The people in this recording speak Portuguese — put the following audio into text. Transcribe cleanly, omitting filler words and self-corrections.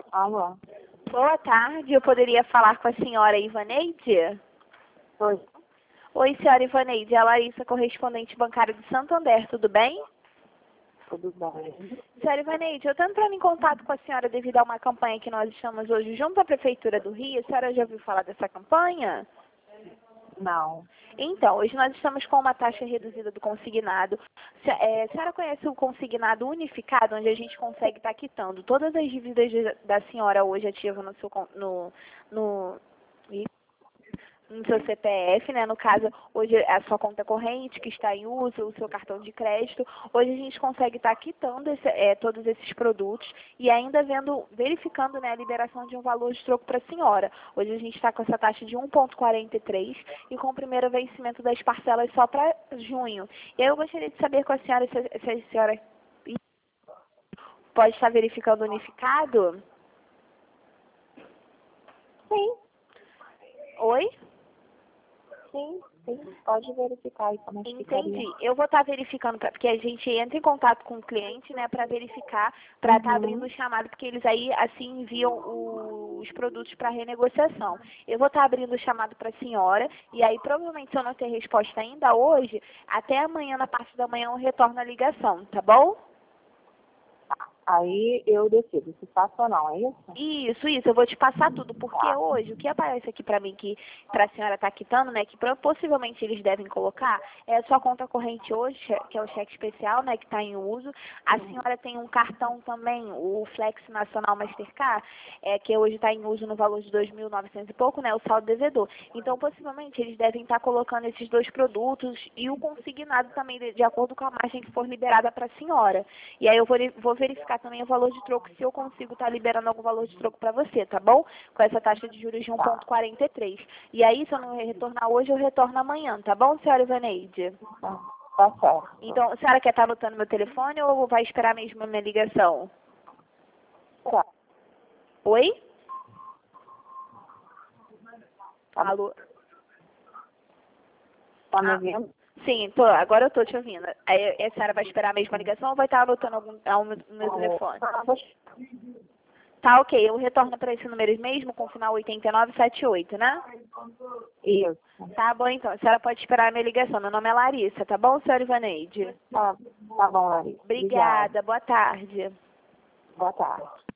Alô? Boa tarde, eu poderia falar com a senhora Ivaneide? Oi. Oi, senhora Ivaneide, é a Larissa, correspondente bancária do Santander, tudo bem? Tudo bem? Senhora Ivaneide, eu estou entrando em contato com a senhora devido a uma campanha que nós estamos hoje junto à Prefeitura do Rio. A senhora já ouviu falar dessa campanha? Não. Então, hoje nós estamos com uma taxa reduzida do consignado. A senhora conhece o consignado unificado, onde a gente consegue estar quitando todas as dívidas da senhora hoje ativa no seu no seu CPF, né? No caso, hoje a sua conta corrente que está em uso, o seu cartão de crédito. Hoje a gente consegue estar quitando todos esses produtos e ainda verificando, né, a liberação de um valor de troco para a senhora. Hoje a gente está com essa taxa de 1,43 e com o primeiro vencimento das parcelas só para junho. E aí eu gostaria de saber com a senhora se a senhora pode estar verificando unificado? Sim, Oi? sim. Pode verificar aí como é que Entendi. ficaria. Eu vou estar verificando, porque a gente entra em contato com o cliente, né, para verificar, para estar abrindo o chamado, porque eles aí, assim, enviam os produtos para renegociação. Eu vou estar abrindo o chamado para a senhora, e aí, provavelmente, se eu não ter resposta ainda hoje, até amanhã, na parte da manhã, eu retorno a ligação, tá bom? Aí eu decido se faço ou não, é isso? Isso, eu vou te passar tudo, porque Tá. hoje o que aparece aqui para mim que para a senhora estar quitando, né, que possivelmente eles devem colocar, é a sua conta corrente hoje, que é o cheque especial, né, que está em uso. A senhora tem um cartão também, o Flex Nacional Mastercard, que hoje está em uso no valor de 2.900 e pouco, né, o saldo devedor. Então, possivelmente, eles devem estar colocando esses dois produtos e o consignado também, de acordo com a margem que for liberada para a senhora. E aí eu vou verificar também o valor de troco, se eu consigo estar liberando algum valor de troco para você, tá bom? Com essa taxa de juros de 1,43. E aí, se eu não retornar hoje, eu retorno amanhã, tá bom, senhora Ivaneide? Tá certo. Então, a senhora quer estar anotando meu telefone ou vai esperar mesmo a minha ligação? Tá. Oi? Alô? Tá me ouvindo? Sim, agora eu tô te ouvindo. Aí a senhora vai esperar a mesma ligação ou vai estar anotando o meu telefone? Tá, ok. Eu retorno para esse número mesmo, com o final 8978, né? Isso. Tá bom, então. A senhora pode esperar a minha ligação. Meu nome é Larissa, tá bom, senhora Ivaneide? Tá bom, Larissa. Obrigada. Obrigada. Boa tarde. Boa tarde.